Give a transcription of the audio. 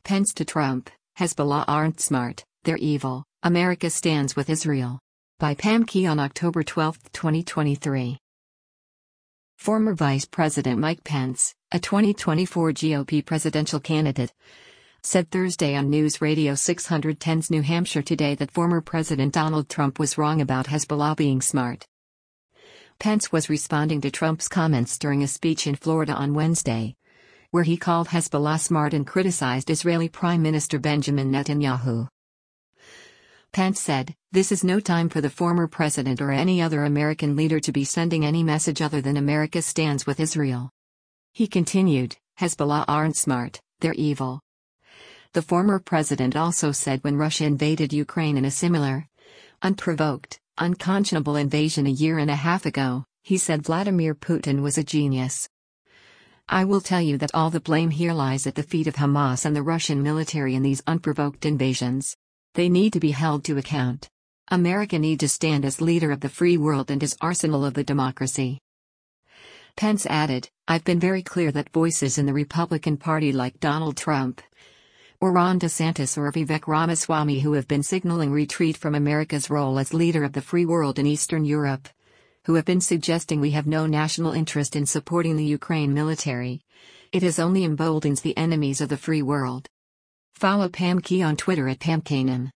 Pence to Trump, Hezbollah aren't smart, they're evil, America stands with Israel. By Pam Key on October 12, 2023. Former Vice President Mike Pence, a 2024 GOP presidential candidate, said Thursday on News Radio 610's New Hampshire Today that former President Donald Trump was wrong about Hezbollah being smart. Pence was responding to Trump's comments during a speech in Florida on Wednesday, where he called Hezbollah smart and criticized Israeli Prime Minister Benjamin Netanyahu. Pence said, "This is no time for the former president or any other American leader to be sending any message other than America stands with Israel." He continued, "Hezbollah aren't smart, they're evil." The former president also said when Russia invaded Ukraine in a similar, unprovoked, unconscionable invasion a year and a half ago, he said Vladimir Putin was a genius. "I will tell you that all the blame here lies at the feet of Hamas and the Russian military in these unprovoked invasions. They need to be held to account. America needs to stand as leader of the free world and as arsenal of the democracy." Pence added, "I've been very clear that voices in the Republican Party like Donald Trump, or Ron DeSantis or Vivek Ramaswamy who have been signaling retreat from America's role as leader of the free world in Eastern Europe, who have been suggesting we have no national interest in supporting the Ukraine military, it has only emboldens the enemies of the free world." Follow Pam Key on Twitter at PamKanem.